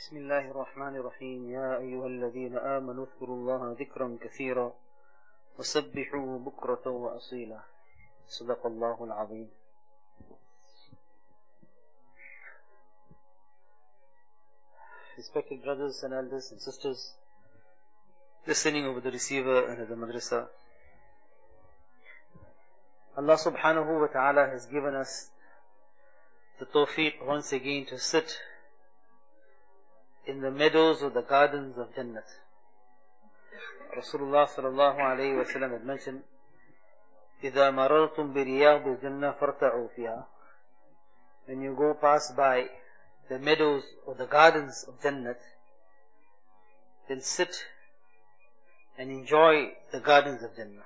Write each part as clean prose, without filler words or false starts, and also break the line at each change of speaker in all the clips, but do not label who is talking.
بسم الله الرحمن الرحيم يا أيها الذين آمنوا اذكروا الله ذكرا كثيرا وسبحوه بكرة وأصيلا صدق الله العظيم. Respected brothers and elders and sisters listening over the receiver and at the madrasa, Allah subhanahu wa ta'ala has given us the tawfiq once again to sit in the meadows or the gardens of Jannat. Rasulullah sallallahu alayhi wa sallam had mentioned, إِذَا مَرَرْتُمْ بِرِيَاضِ الْجَنَّةِ فَارْتَعُوا فِيهَا. When you go past by the meadows or the gardens of Jannat, then sit and enjoy the gardens of Jannah.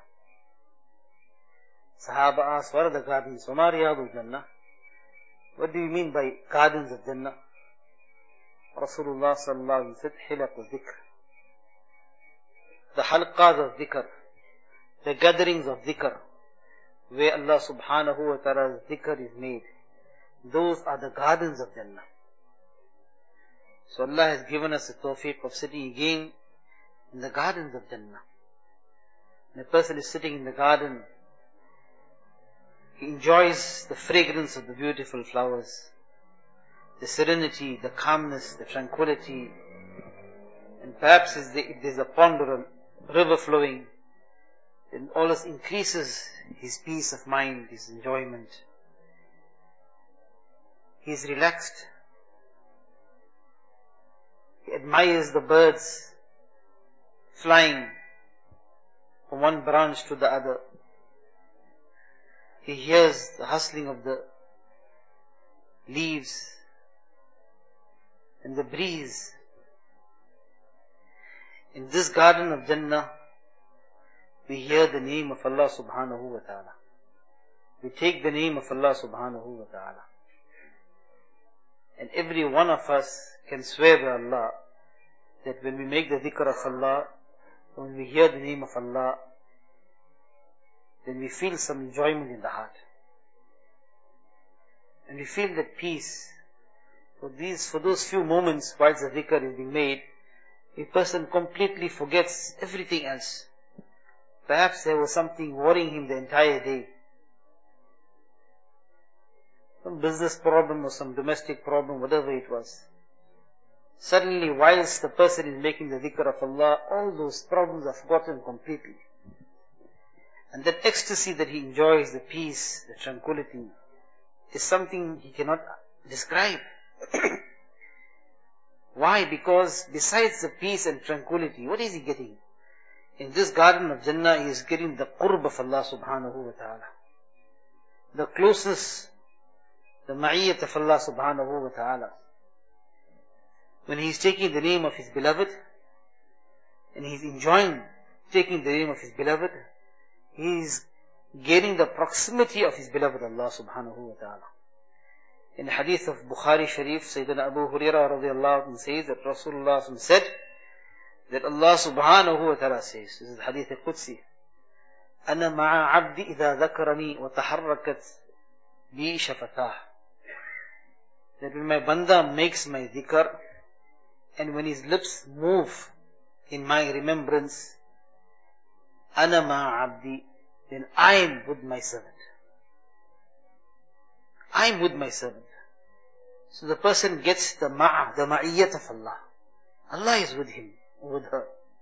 Sahaba asked, what are the gardens? وَمَا رِيَاضُ الْجَنَّةِ? What do you mean by gardens of Jannah? Rasulullah sallallahu alayhi wa sallam said, حِلَقُ الذِّكْرِ. The halqas of dhikr, the gatherings of dhikr, where Allah subhanahu wa ta'ala's dhikr is made. Those are the gardens of Jannah. So Allah has given us the tawfiq of sitting again in the gardens of Jannah. When a person is sitting in the garden, he enjoys the fragrance of the beautiful flowers, the serenity, the calmness, the tranquility, and perhaps if there's a pond or a river flowing, then all this increases his peace of mind, his enjoyment. He is relaxed. He admires the birds flying from one branch to the other. He hears the hustling of the leaves and the breeze. In this garden of Jannah, we hear the name of Allah subhanahu wa ta'ala. We take the name of Allah subhanahu wa ta'ala. And every one of us can swear by Allah that when we make the dhikr of Allah, when we hear the name of Allah, then we feel some enjoyment in the heart. And we feel that peace. For those few moments whilst the dhikr is being made, a person completely forgets everything else. Perhaps there was something worrying him the entire day. Some business problem or some domestic problem, whatever it was. Suddenly, whilst the person is making the dhikr of Allah, all those problems are forgotten completely. And that ecstasy that he enjoys, the peace, the tranquility, is something he cannot describe. Why? Because besides the peace and tranquility, what is he getting? In this garden of Jannah, he is getting the qurb of Allah subhanahu wa ta'ala. The closeness, the ma'iyyat of Allah subhanahu wa ta'ala. When he is taking the name of his beloved, and he is enjoying taking the name of his beloved, he is gaining the proximity of his beloved Allah subhanahu wa ta'ala. In the hadith of Bukhari Sharif, Sayyidina Abu Hurairah radiallahu anhu says that Rasulullah said that Allah subhanahu wa ta'ala says, this is the hadith al-Qudsi, أَنَا مَعَ عَبْدِ إِذَا ذَكَرَنِي وَتَحَرَّكَتْ بِي شَفَتَاهُ. That when my banda makes my dhikr, and when his lips move in my remembrance, أَنَا مَعَ عَبْدِ, then I am with my servant. I am with my servant. So the person gets the ma'iyyat of Allah. Allah is with him, with her.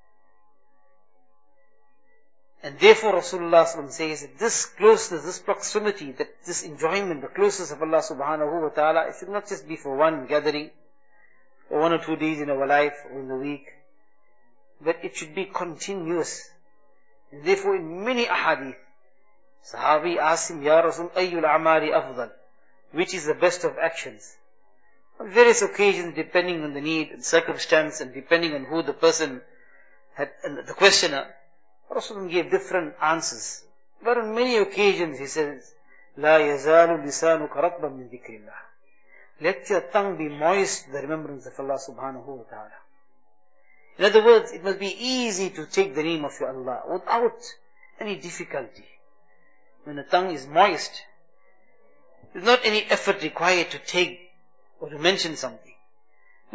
And therefore Rasulullah says that this closeness, this proximity, that this enjoyment, the closeness of Allah subhanahu wa ta'ala, it should not just be for one gathering, or 1 or 2 days in our life, or in the week, but it should be continuous. And therefore in many ahadith, Sahabi asked him, Ya Rasul, ayyul amari afdal? Which is the best of actions? On various occasions, depending on the need and circumstance, and depending on who the person had, and the questioner, Rasulullah gave different answers. But on many occasions he says, La yazalu lisanuka ratban min dhikrillah. Let your tongue be moist with the remembrance of Allah subhanahu wa ta'ala. In other words, it must be easy to take the name of your Allah without any difficulty. When the tongue is moist, there's not any effort required to take or to mention something.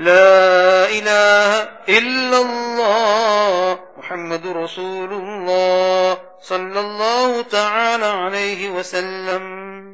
لا إله إلا الله محمد رسول الله صلى الله تعالى عليه وسلم.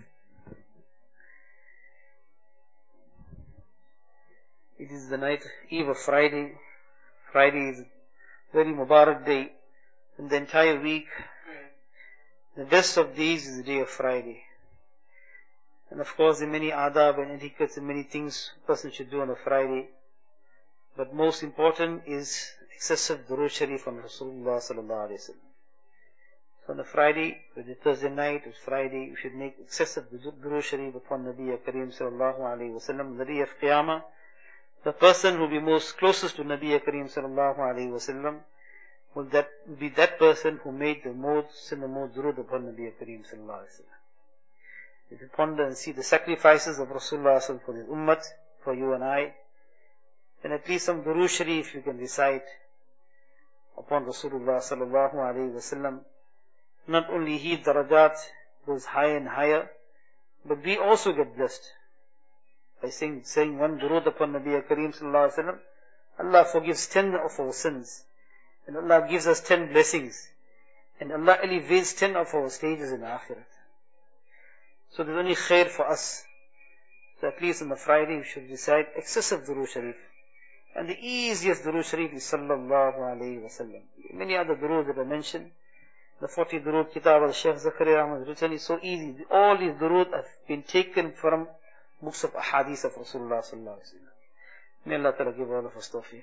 It is the night eve of Friday. Friday is a very Mubarak day. In the entire week, the best of days is the day of Friday. And of course, there are many adab and etiquettes and many things a person should do on a Friday. But most important is excessive durood sharif on Rasulullah sallallahu alayhi wa sallam. So on a Friday, with the Thursday night, it's Friday, you should make excessive durood sharif upon Nabi Kareem sallallahu alayhi wa sallam. The day of Qiyamah, the person who will be most closest to Nabi Kareem sallallahu alayhi wa sallam will be that person who made the most and the most durood upon Nabi Kareem sallallahu alayhi wa sallam. If you ponder and see the sacrifices of Rasulullah for his ummat, for you and I, then at least some durood sharif you can recite upon Rasulullah sallallahu alayhi wa sallam. Not only he darajat goes higher and higher, but we also get blessed. By saying one durood upon Nabi Kareem sallallahu alayhi wa sallam, Allah forgives 10 of our sins. And Allah gives us 10 blessings. And Allah elevates 10 of our stages in Akhirat. So there's only khair for us. So at least on the Friday we should recite excessive durood sharif. And the easiest durood sharif is sallallahu alayhi wa sallam. Many other duroods that I mentioned. The 40 durood kitab al-Shaykh Zakaria Ahmad written is so easy. All these durood have been taken from books of ahadith of Rasulullah sallallahu alayhi wa sallam. May Allah ta'ala give all of us tawfiq.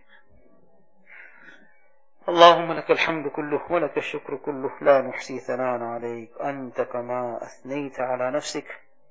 اللهم لك الحمد كله ولك الشكر كله لا نحصي ثناء عليك أنت كما أثنيت على نفسك.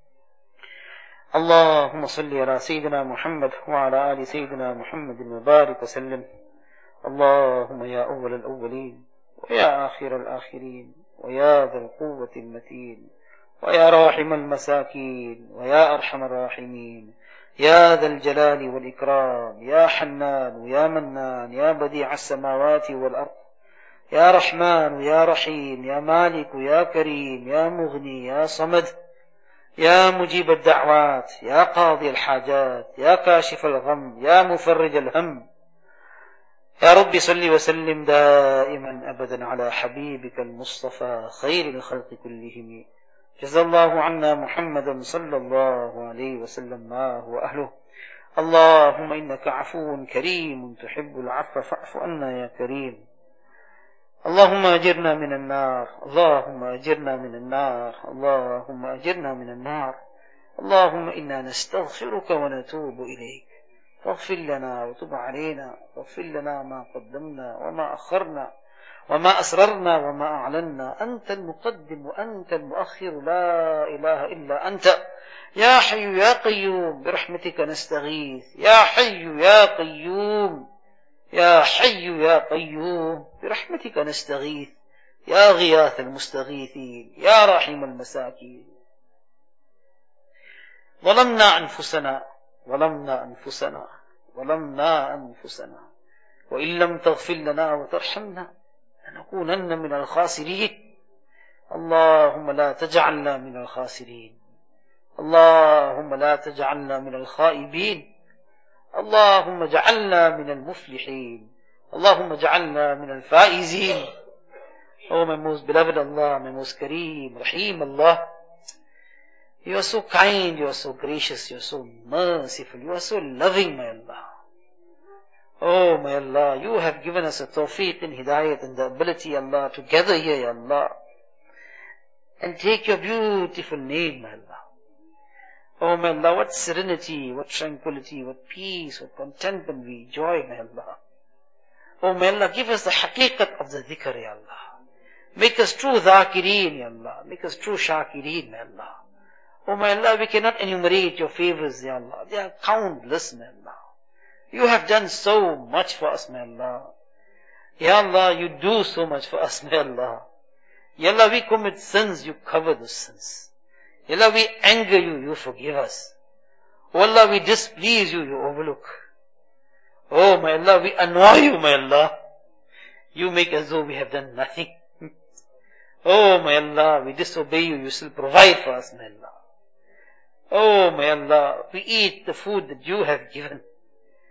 اللهم صل على سيدنا محمد وعلى آل سيدنا محمد المبارك وسلم. اللهم يا أول الأولين ويا آخر الآخرين ويا ذا القوة المتين ويا راحم المساكين ويا أرحم الراحمين يا ذا الجلال والإكرام يا حنان يا منان يا بديع السماوات والأرض يا رحمن يا رحيم يا مالك يا كريم يا مغني يا صمد يا مجيب الدعوات يا قاضي الحاجات يا كاشف الغم يا مفرج الهم. يا رب صل وسلم دائما أبدا على حبيبك المصطفى خير الخلق كلهم. جزا الله عنا محمدا صلى الله عليه وسلم ما هو أهله. اللهم إنك عفو كريم تحب العفو فاعف عنا يا كريم. اللهم أجرنا من النار. اللهم أجرنا من النار. اللهم أجرنا من النار. اللهم إنا نستغفرك ونتوب إليك. فاغفر لنا وتب علينا. واغفر لنا ما قدمنا وما أخرنا وما أسررنا وما أعلنا. أنت المقدم وأنت المؤخر لا إله إلا أنت. يا حي يا قيوم برحمتك نستغيث. يا حي يا قيوم يا حي يا قيوم برحمتك نستغيث. يا غياث المستغيثين يا راحم المساكين. ظلمنا أنفسنا وإن لم تغفر لنا وترحمنا لنكونن من الخاسرين. اللهم لا تجعلنا من الخاسرين. اللهم لا تجعلنا من الخائبين. اللهم اجعلنا من المفلحين. اللهم اجعلنا من الفائزين. Oh my most beloved Allah, my most Kareem, Rahim Allah, you are so kind, you are so gracious, you are so merciful, you are so loving, my Allah. Oh my Allah, you have given us a tawfiq and hidayat and the ability, Allah, to gather here, Ya Allah, and take your beautiful name, my Allah. Oh my Allah, what serenity, what tranquility, what peace, what contentment we enjoy, my Allah. Oh my Allah, give us the haqiqat of the dhikr, Ya Allah. Make us true dhakireen, Ya Allah. Make us true shakireen, my Allah. Oh my Allah, we cannot enumerate your favors, Ya Allah. They are countless, my Allah. You have done so much for us, my Allah. Ya Allah, you do so much for us, my Allah. Ya Allah, we commit sins, you cover those sins. Ya Allah, we anger you, you forgive us. Oh Allah, we displease you, you overlook. Oh my Allah, we annoy you, my Allah. You make as though we have done nothing. Oh my Allah, we disobey you, you still provide for us, my Allah. Oh my Allah, we eat the food that you have given.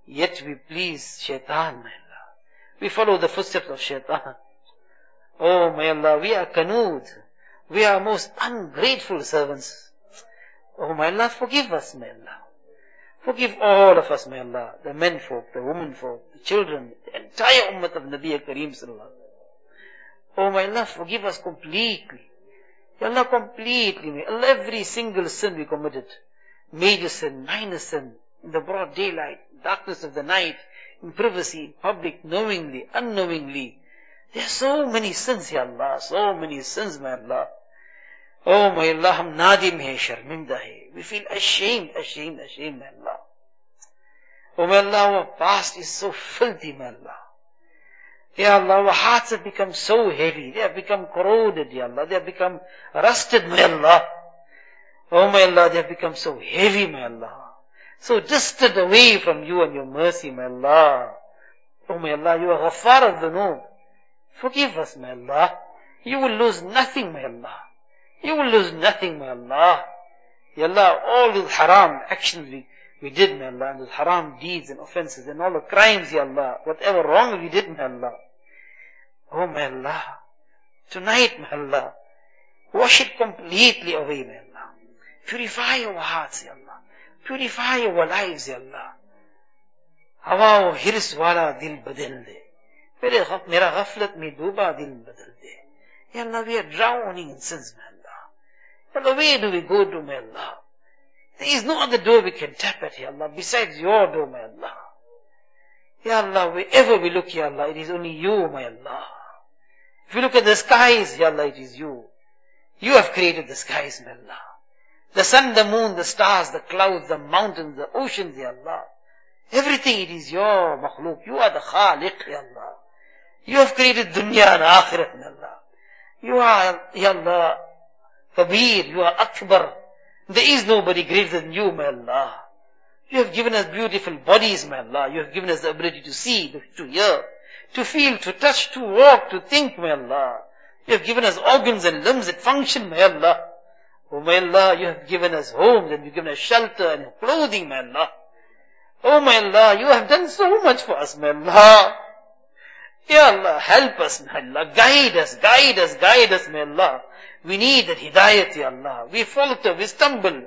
Yet we please shaitan, my Allah. We follow the footsteps of shaitan. Oh, my Allah, we are Kanud. We are most ungrateful servants. Oh, my Allah, forgive us, my Allah. Forgive all of us, my Allah. The men folk, the women folk, the children, the entire ummah of Nabi Kareem sallallahu. Oh, my Allah, forgive us completely. Ya Allah, completely, may Allah, every single sin we committed. Major sin, minor sin, in the broad daylight, darkness of the night, in privacy, in public, knowingly, unknowingly. There are so many sins, Ya Allah, so many sins, my Allah. Oh, my Allah, hum nadim hai, sharminda hai. We feel ashamed, my Allah. Oh, my Allah, our past is so filthy, my Allah. Ya Allah, our hearts have become so heavy. They have become corroded, Ya Allah. They have become rusted, my Allah. Oh, my Allah, they have become so heavy, my Allah. So distant away from you and your mercy, my Allah. Oh, my Allah, you are Ghaffar al-Dhunub. Forgive us, my Allah. You will lose nothing, my Allah. You will lose nothing, my Allah. Ya Allah, all those haram actions we did, my Allah, and those haram deeds and offenses and all the crimes, Ya Allah, whatever wrong we did, my Allah. Oh, my Allah, tonight, my Allah, wash it completely away, my Allah. Purify our hearts, Ya Allah. Purify our lives, Ya Allah. Hawa hirs wala dil badal de. Mera ghaflat mein dooba dil badal de. Ya Allah, we are drowning in sins, my Allah. Ya Allah, where do we go to, my Allah? There is no other door we can tap at, Ya Allah, besides your door, my Allah. Ya Allah, wherever we look, Ya Allah, it is only you, my Allah. If you look at the skies, Ya Allah, it is you. You have created the skies, my Allah. The sun, the moon, the stars, the clouds, the mountains, the oceans, Ya Allah. Everything, it is your makhluk. You are the Khaliq, Ya Allah. You have created dunya and akhirat, Ya Allah. You are, Ya Allah, Kabir, you are Akbar. There is nobody greater than you, my Allah. You have given us beautiful bodies, my Allah. You have given us the ability to see, to hear, to feel, to touch, to walk, to think, my Allah. You have given us organs and limbs that function, my Allah. Oh, my Allah, you have given us homes and you have given us shelter and clothing, my Allah. Oh, my Allah, you have done so much for us, my Allah. Ya Allah, help us, my Allah. Guide us, my Allah. We need that hidayat, Ya Allah. We falter, we stumble.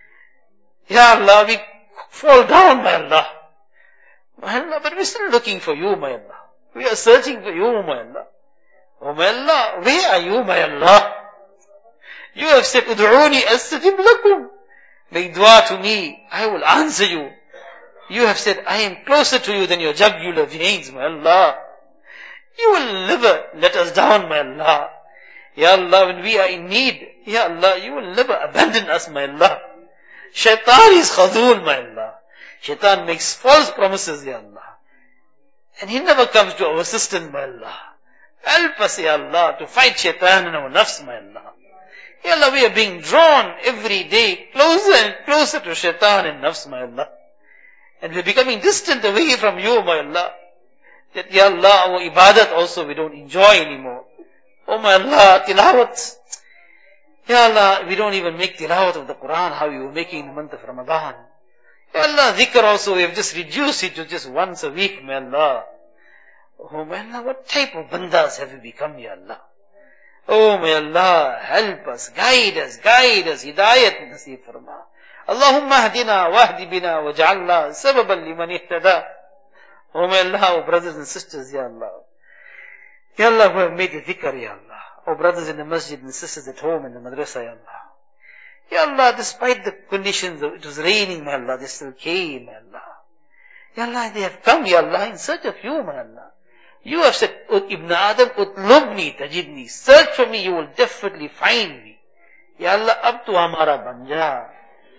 Ya Allah, we fall down, my Allah. My Allah, but we're still looking for you, my Allah. We are searching for you, my Allah. Oh, my Allah, where are you, my Allah? You have said, Ud'uni astajib lakum. Make dua to me, I will answer you. You have said, I am closer to you than your jugular veins, my Allah. You will never let us down, my Allah. Ya Allah, when we are in need, Ya Allah, you will never abandon us, my Allah. Shaitan is khadul, my Allah. Shaitan makes false promises, Ya Allah. And he never comes to our assistance, my Allah. Help us, Ya Allah, to fight shaitan in our nafs, my Allah. Ya Allah, we are being drawn every day closer and closer to shaitan and nafs, my Allah. And we are becoming distant away from you, my Allah. That, Ya Allah, our ibadat also we don't enjoy anymore. Oh, my Allah, tilawat. Ya Allah, we don't even make tilawat of the Quran how you were making in the month of Ramadan. Ya Allah, dhikr also, we have just reduced it to just once a week, my Allah. Oh, my Allah, what type of bandas have we become, Ya Allah? Oh, my Allah, help us, guide us, hidayat nasib farma. Allahumma hdina wahdi bina waj'alna sababan liman ihtada. Oh, my Allah, our brothers and sisters, Ya Allah. Ya Allah, who have made the dhikr, Ya Allah. Our brothers in the masjid and sisters at home in the madrasa, Ya Allah. Ya Allah, despite the conditions, it was raining, my Allah, they still came, my Allah. Ya Allah, they have come, Ya Allah, in search of you, my Allah. You have said, Ibn Adam, utlubni tajidni. Search for me, you will definitely find me. Ya Allah, ab tu hamara banja.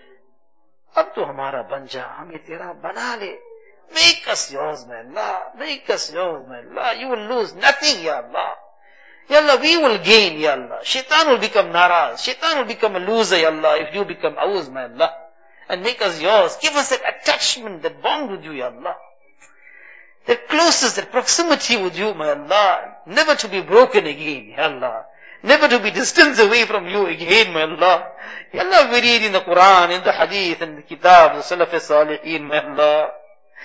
Ab tu hamara banja. Hame tera bana le. Make us yours, my Allah. Make us yours, my Allah. You will lose nothing, Ya Allah. Ya Allah, we will gain, Ya Allah. Shaitan will become naraz. Shaitan will become a loser, Ya Allah, if you become ours, my Allah. And make us yours. Give us that attachment, that bond with you, Ya Allah. That closeness, that proximity with you, my Allah. Never to be broken again, Ya Allah. Never to be distanced away from you again, my Allah. Ya Allah, we read in the Quran, in the Hadith, in the Kitab, the Salaf Salihin, my Allah.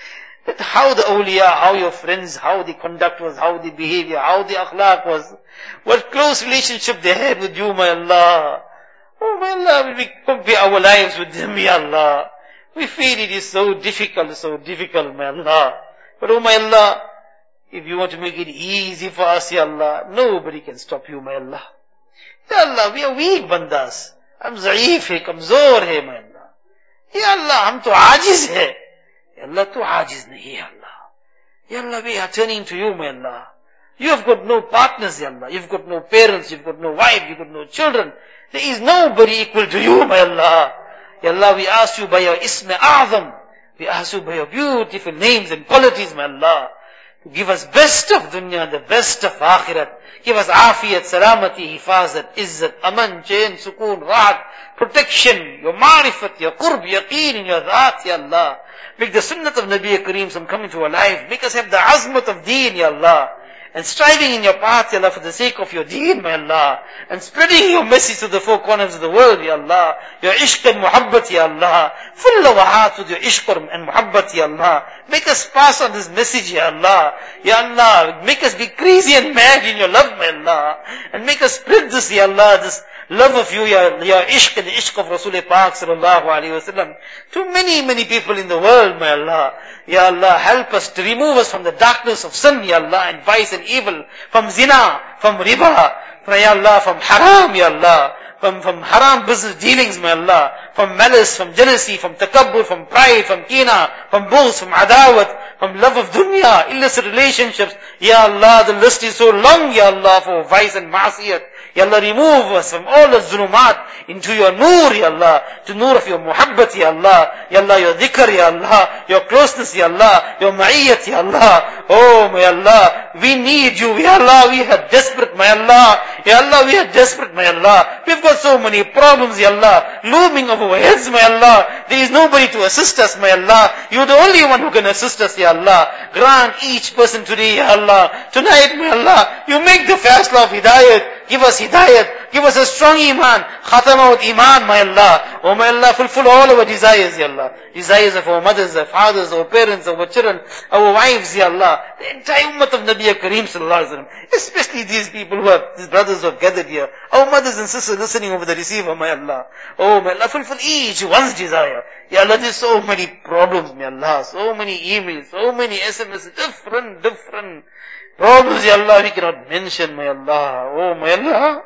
That how the awliya, how your friends, how the conduct was, how the behavior, how the akhlaq was, what close relationship they had with you, my Allah. Oh my Allah, will we compare our lives with them, ya Allah? We feel it is so difficult, my Allah. But oh my Allah, if you want to make it easy for us, ya Allah, nobody can stop you, my Allah. Ya Allah, we are weak bandas. हम ज़ईफ है, कमजोर है मैं अल्लाह. या अल्लाह हम तो आजिज है. या अल्लाह तू आजिज नहीं है अल्लाह. Ya Allah, we are turning to you, my Allah. You have got no partners, Ya Allah. You've got no parents, you've got no wife, you've got no children. There is nobody equal to you, my Allah. Ya Allah, we ask you by your Ism A'zam. We ask you by your beautiful names and qualities, my Allah. To give us best of dunya, the best of akhirat. Give us afiyat, salamati, hifazat, izzat, aman, chain, sukoon, rahat, protection, your ma'rifat, your qurb, yaqeen in your dhaat, Ya Allah. Make the sunnat of Nabi Kareem come into our life. Make us have the azmat of deen, Ya Allah. And striving in your path, Ya Allah, for the sake of your deen, my Allah. And spreading your message to the four corners of the world, Ya Allah. Your ishq and muhabbat, Ya Allah. Fill our hearts with your ishq and muhabbat, Ya Allah. Make us pass on this message, Ya Allah. Ya Allah, make us be crazy and mad in your love, my Allah. And make us spread this, Ya Allah, this love of you, your ishq and the ishq of Rasul Pak sallallahu alayhi wa sallam, to many people in the world, my Allah. Ya Allah, help us to remove us from the darkness of sin, Ya Allah, and vice and evil, from zina, from riba, Ya Allah, from haram, Ya Allah, from haram business dealings, my Allah, from malice, from jealousy, from takabbur, from pride, from kina, from bughz, from adawat, from love of dunya, illicit relationships. Ya Allah, the list is so long, Ya Allah, for vice and ma'asiyat. Ya Allah, remove us from all the zulumat into your nur, Ya Allah, to nur of your muhabbat, Ya Allah. Ya Allah, your dhikr, Ya Allah, your closeness, Ya Allah, your ma'iyyat, Ya Allah. Oh, my Allah, we need you, Ya Allah, we are desperate, my Allah. Ya Allah, we are desperate, my Allah. We've got so many problems, Ya Allah, looming over our heads, my Allah. There is nobody to assist us, my Allah. You're the only one who can assist us, Ya Allah. Grant each person today, Ya Allah. Tonight, my Allah, you make the faisalah of hidayat. Give us hidayat. Give us a strong iman. Khatama with iman, my Allah. Oh, my Allah, fulfill all our desires, Ya Allah. Desires of our mothers, our fathers, our parents, our children, our wives, Ya Allah. The entire ummah of Nabi Kareem sallallahu alaihi wasallam. Especially these people who have, these brothers who have gathered here. Our mothers and sisters listening over the receiver, my Allah. Oh, my Allah, fulfill each one's desire. Ya Allah, there's so many problems, my Allah. So many emails, so many SMS, different problems, Ya Allah, we cannot mention, my Allah. Oh, my Allah.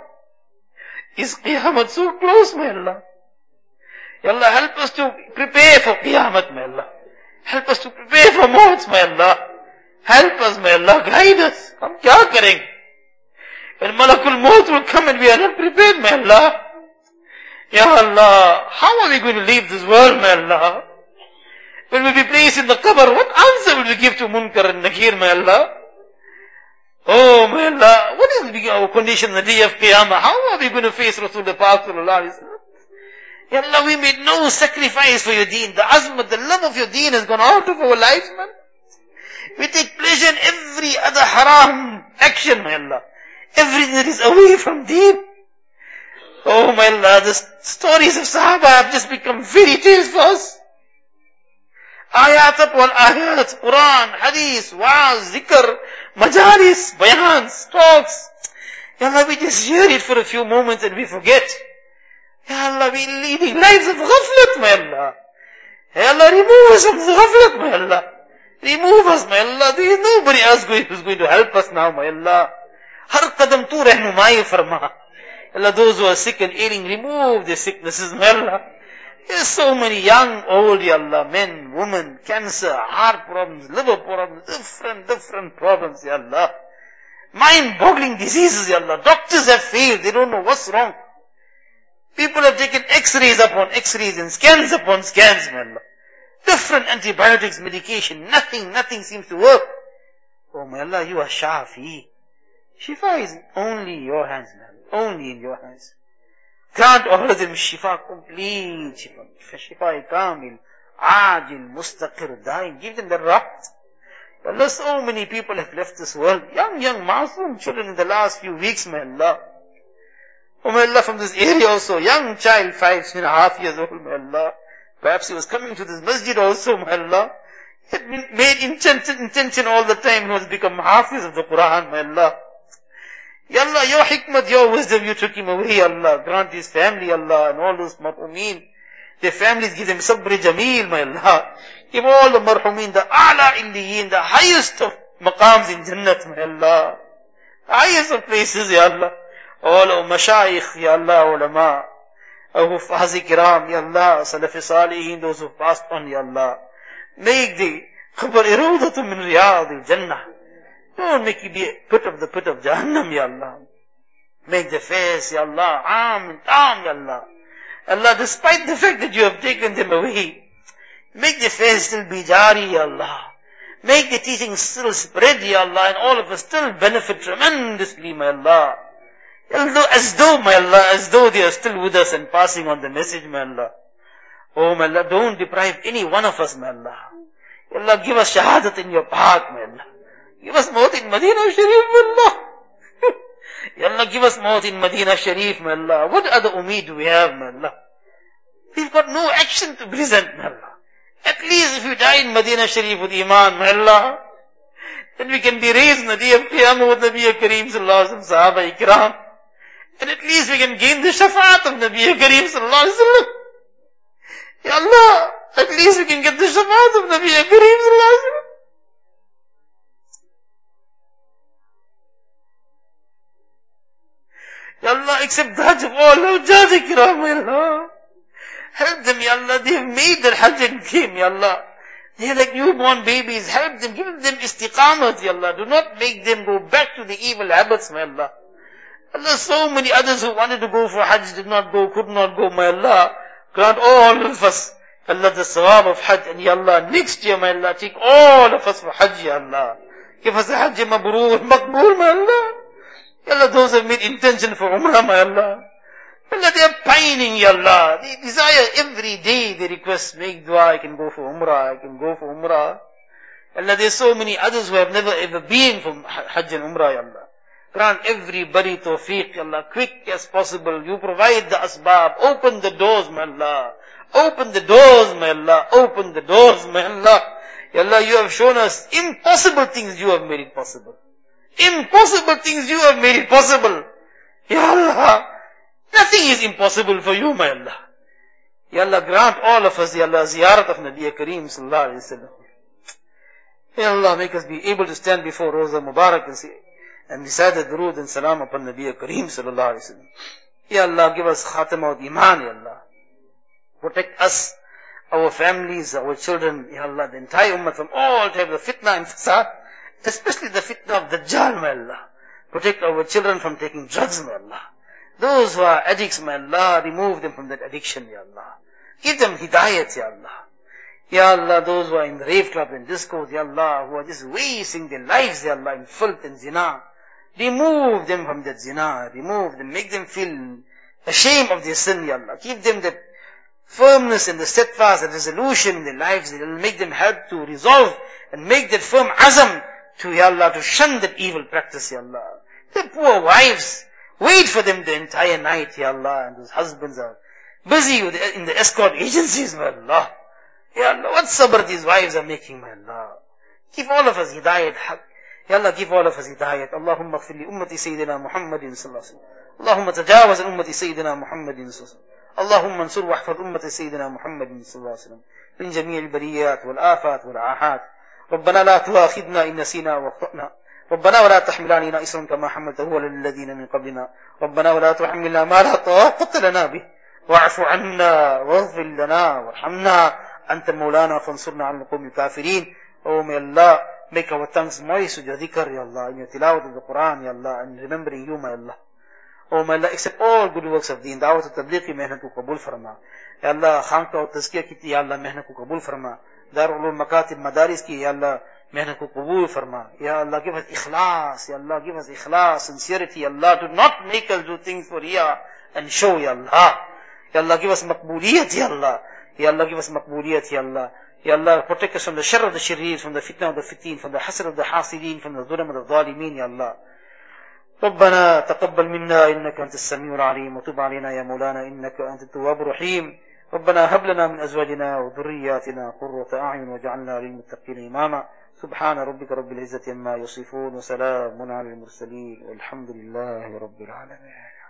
Is Qiyamah so close, my Allah? Ya Allah, help us to prepare for Qiyamah, my Allah. Help us to prepare for mawts, my Allah. Help us, my Allah. Guide us. Hum kya karenge? When Malakul Maut will come and we are not prepared, my Allah. Ya Allah, how are we going to leave this world, my Allah? When we be placed in the qabr, what answer will we give to Munkar and Nakir, my Allah? Oh, my Allah, what is our condition on the day of Qiyamah? How are we going to face Rasulullah Pak sallallahu alaihi wasallam? Ya Allah, we made no sacrifice for your deen. The azmat, the love of your deen has gone out of our lives, man. We take pleasure in every other haram action, my Allah. Everything that is away from deen. Oh, my Allah, the stories of Sahaba have just become fairy tales for us. Ayat upon ayat, Quran, Hadith, Wa'az, Zikr, Majalis, Bayans, talks. Ya Allah, we just hear it for a few moments and we forget. Ya Allah, we are leading lives of ghaflat, my Allah. Ya Allah, remove us from the ghaflat, my Allah. Remove us, my Allah. There is nobody else who's going to help us now, my Allah. Har qadam tu rehnumai farma. Allah, those who are sick and ailing, remove their sicknesses, my Allah. There's so many young, old, Ya Allah, men, women, cancer, heart problems, liver problems, different problems, Ya Allah. Mind-boggling diseases, Ya Allah. Doctors have failed. They don't know what's wrong. People have taken x-rays upon x-rays and scans upon scans, my Allah. Different antibiotics, medication, nothing seems to work. Oh, my Allah, you are Shafi. Shifa is only in your hands, man. Only in your hands. Grant all of them Shifa, complete Shifa. Shifa kamil, ajil, mustaqir, daim. Give them the rahat. Allah, so many people have left this world. Young masoom children in the last few weeks, my Allah. Oh, my Allah, from this area also. Young child, 5.5 years old, my Allah. Perhaps he was coming to this masjid also, my Allah. Had been made intention all the time. He was become Hafiz of the Quran, my Allah. Ya Allah, your hikmat, your wisdom, you took him away, Allah. Grant his family, Allah, and all those marhumeen. Their families, give them sabr jameel, my Allah. Give all the marhumeen, the a'la illiyin, the highest of maqams in Jannat, my Allah. Highest of places, Ya Allah. All our mashayikh, Ya Allah, ulama. Our Huffaz kiram, Ya Allah. Salafi salihin, those who passed on, Ya Allah. Make the khabar irudatu min riyad al-Jannah. Don't make it be a pit of Jahannam, Ya Allah. Make the face, Ya Allah, am, Ya Allah. Allah, despite the fact that you have taken them away, make the face still be jari, Ya Allah. Make the teaching still spread, Ya Allah, and all of us still benefit tremendously, my Allah. As though they are still with us and passing on the message, my Allah. Oh, my Allah, don't deprive any one of us, my Allah. Ya Allah, give us shahadat in your path, my Allah. Give us maut in Medina Sharif, my Allah. Ya Allah, give us maut in Medina Sharif, my Allah. What other umeed do we have, my Allah? We've got no action to present, my Allah. At least if you die in Medina Sharif with Iman, my Allah, then we can be raised in the day of Qiyamah with Nabi Kareem sallallahu alaihi wasallam, Sahaba Ikram. And at least we can gain the shafaat of Nabi Kareem sallallahu alaihi wasallam. Ya Allah, at least we can get the shafaat of Nabi Kareem sallallahu alaihi wasallam. Ya Allah, accept the Hajj of all our Hujjaj Ikram, Ya Allah. Help them, Ya Allah. They have made their Hajj and came, Ya Allah. They are like newborn babies. Help them, give them istiqamat, Ya Allah. Do not make them go back to the evil habits, my Allah. Allah, so many others who wanted to go for Hajj did not go, could not go, my Allah. Grant all of us, Allah, the sawab of Hajj. And Ya Allah, next year, my Allah, take all of us for Hajj, Ya Allah. Give us a Hajj mabrur, maqbool, my Allah. Ya Allah, those who have made intention for Umrah, my Allah. Allah, they are pining, Ya Allah. They desire every day, they request, make dua, I can go for Umrah, I can go for Umrah. Allah, there are so many others who have never ever been for Hajj and Umrah, Ya Allah. Grant everybody tawfiq, Ya Allah, quick as possible. You provide the asbab. Open the doors, my Allah. Open the doors, my Allah. Open the doors, my Allah. Ya Allah, you have shown us impossible things, you have made it possible. Impossible things, you have made it possible. Ya Allah, nothing is impossible for you, my Allah. Ya Allah, grant all of us, Ya Allah, ziyarat of Nabi Kareem sallallahu alayhi wa sallam. Ya Allah, make us be able to stand before Roza Mubarak and recite the durood and salam upon Nabi Kareem sallallahu alayhi wa sallam. Ya Allah, give us khatamah of iman, Ya Allah. Protect us, our families, our children, Ya Allah, the entire ummah from all types of fitna and fasad, especially the fitna of Dajjal, my Allah. Protect our children from taking drugs, my Allah. Those who are addicts, my Allah, remove them from that addiction, Ya Allah. Give them hidayat, Ya Allah. Ya Allah, those who are in the rave club and discos, Ya Allah, who are just wasting their lives, Ya Allah, in filth and zina. Remove them from that zina. Remove them. Make them feel ashamed of their sin, Ya Allah. Give them the firmness and the steadfast and resolution in their lives. It will make them help to resolve and make that firm azam to, Ya Allah, to shun that evil practice, Ya Allah. The poor wives, wait for them the entire night, Ya Allah, and those husbands are busy in the escort agencies, my Allah. Ya Allah, what sabr these wives are making, my Allah. Give all of us hidayat. Ya Allah, give all of us hidayat. Allahumma ighfir li ummati Sayyidina Muhammadin sallallahu alaihi wasallam. Allahumma tajawaz an ummati Sayyidina Muhammadin sallallahu alaihi wasallam. Allahumma ansur wa ahfaz ummati Sayyidina Muhammadin sallallahu alaihi wasallam. Min jami' al-bariyat wal afat wal ahat. ربنا لا تؤاخذنا إن نسينا واخطأنا ربنا ولا تحمل علينا إصرا كما حملته على الذين من قبلنا ربنا ولا تحملنا ما لا طاقة لنا به واعف عنا واغفر لنا وارحمنا أنت مولانا فانصرنا على القوم الكافرين. Oh, may Allah make our tongues moist with your dhikr, Ya Allah, in your tilawat of the Quran, Ya Allah, and remembering you, my Allah. Oh, may Allah accept all good works of deen. Dawat al-Tabliq ki mehnat ko kabul farma. Ya Allah, khanqa aur tazkiyah ki, Ya Allah, mehnat ko kabul farma. Darul Ulum Makatib Madaris ki, Ya Allah, mehnat ko kabul farma. Ya Allah, give us ikhlas. Ya Allah, give us ikhlas, sincerity. Ya Allah, do not make us do things for riyah and show, Ya Allah. Ya Allah, give us maqbooliyat, Ya Allah. Ya Allah, give us maqbooliyat, Ya Allah. Ya Allah, protect us from the sharr of the shirreer, from the fitna of the fitin, from the hasr of the hasidin, from the dhulm of the dhalimeen, Ya Allah. ربنا تقبل منا إنك أنت السميع العليم وتب علينا يا مولانا إنك أنت التواب الرحيم ربنا هب لنا من أزواجنا وذرياتنا قرة أعين واجعلنا للمتقين إماما. سبحان ربك رب العزة عما يصفون وسلام على المرسلين والحمد لله رب العالمين.